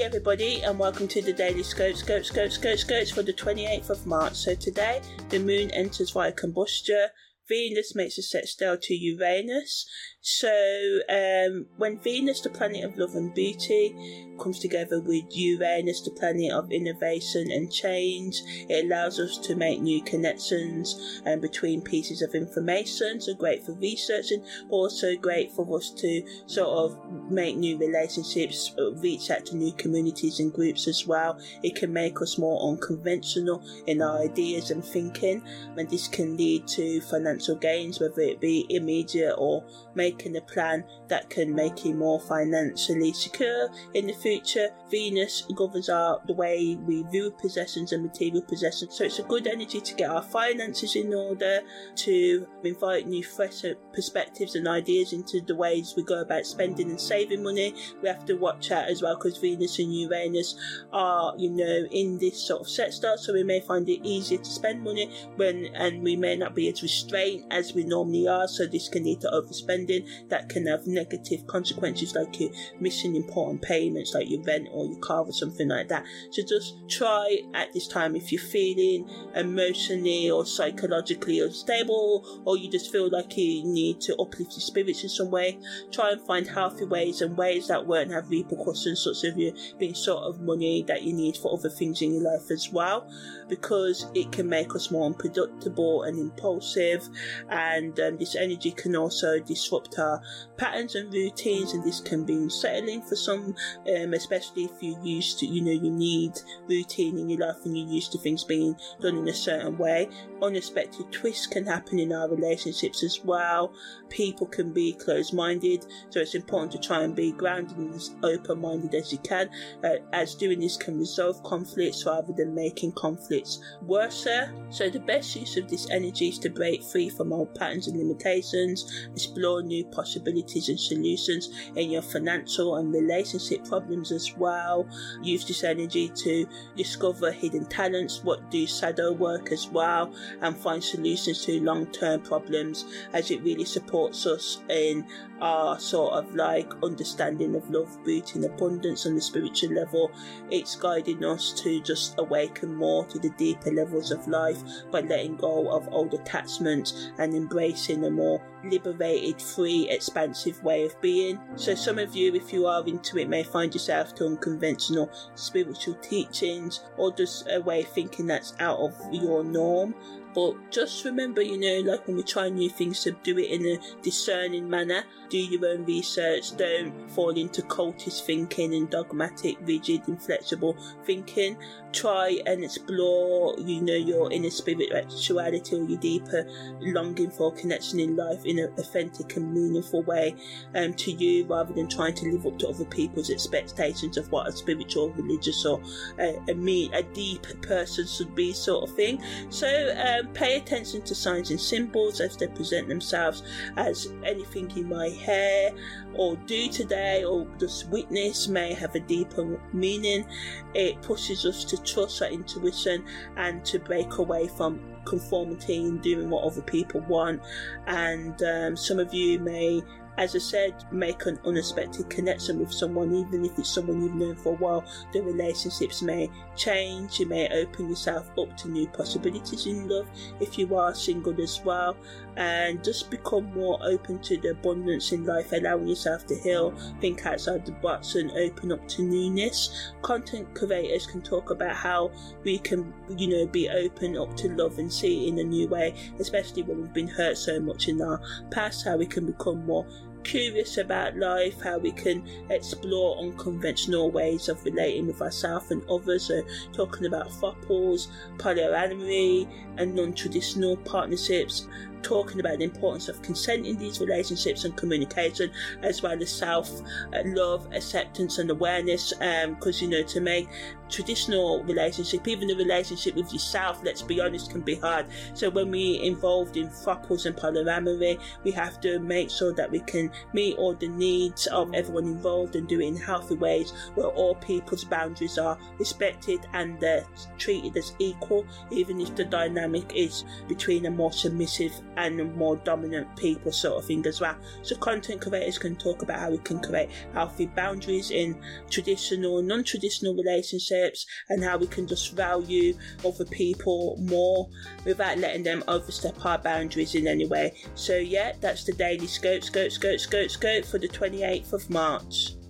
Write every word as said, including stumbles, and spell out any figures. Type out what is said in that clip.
everybody, and welcome to the Daily Scope, Scope, Scope, Scope, Scopes for the twenty-eighth of March. So today, the moon enters via combustion, Venus makes a sextile to Uranus. So um, when Venus, the planet of love and beauty, comes together with Uranus, the planet of innovation and change, it allows us to make new connections um, between pieces of information. So great for researching, but also great for us to sort of make new relationships, reach out to new communities and groups as well. It can make us more unconventional in our ideas and thinking, and this can lead to financial gains, whether it be immediate or making a plan that can make you more financially secure in the future. Venus governs our the way we view possessions and material possessions, so it's a good energy to get our finances in order, to invite new fresh perspectives and ideas into the ways we go about spending and saving money. We have to watch out as well, because Venus and Uranus are, you know, in this sort of sextile, so we may find it easier to spend money when and we may not be as restrained as we normally are, so this can lead to overspending that can have negative consequences, like you missing important payments like your rent or your car or something like that. So just try at this time, if you're feeling emotionally or psychologically unstable, or you just feel like you need to uplift your spirits in some way, try and find healthy ways and ways that won't have repercussions, such as you being short of money that you need for other things in your life as well, because it can make us more unpredictable and impulsive, and um, this energy can also disrupt our patterns and routines, and this can be unsettling for some, um, especially if you're used to, you know, you need routine in your life and you're used to things being done in a certain way. Unexpected twists can happen in our relationships as well. People can be closed-minded, so it's important to try and be grounded and as open-minded as you can, uh, as doing this can resolve conflicts rather than making conflicts worse. So the best use of this energy is to break free from old patterns and limitations, explore new possibilities and solutions in your financial and relationship problems as well. Use this energy to discover hidden talents, what do shadow work as well, and find solutions to long-term problems, as it really supports us in our sort of like understanding of love, beauty and abundance on the spiritual level. It's guiding us to just awaken more to the deeper levels of life by letting go of old attachments and embracing a more liberated, free, expansive way of being. So some of you, if you are into it, may find yourself to unconventional spiritual teachings or just a way of thinking that's out of your norm. But just remember, you know, like when we try new things, to do it in a discerning manner. Do your own research. Don't fall into cultist thinking and dogmatic, rigid, inflexible thinking. Try and explore, you know, your inner spirituality or your deeper longing for connection in life in an authentic and meaningful way um, to you, rather than trying to live up to other people's expectations of what a spiritual, religious or a, a, me, a deep person should be, sort of thing. So um, pay attention to signs and symbols as they present themselves, as anything you might hear or do today or just witness may have a deeper meaning. It pushes us to trust our intuition and to break away from conformity and doing what other people want. And um, some of you may, as I said, make an unexpected connection with someone, even if it's someone you've known for a while. The relationships may change. You may open yourself up to new possibilities in love if you are single as well, and just become more open to the abundance in life, allowing yourself to heal, think outside the box and open up to newness. Content creators can talk about how we can, you know, be open up to love and see it in a new way, especially when we've been hurt so much in our past, how we can become more curious about life, how we can explore unconventional ways of relating with ourselves and others. So talking about couples, polyamory and non-traditional partnerships, talking about the importance of consent in these relationships and communication, as well as self-love, acceptance and awareness, because, um, you know, to make traditional relationship, even the relationship with yourself, let's be honest, can be hard. So when we involved in couples and polyamory, we have to make sure that we can meet all the needs of everyone involved and do it in healthy ways where all people's boundaries are respected and they're treated as equal, even if the dynamic is between a more submissive and more dominant people sort of thing as well. So content creators can talk about how we can create healthy boundaries in traditional, non-traditional relationships, and how we can just value other people more without letting them overstep our boundaries in any way. So yeah, that's the Daily Scope, Scope, Scope, Scope, Scope for the twenty-eighth of March.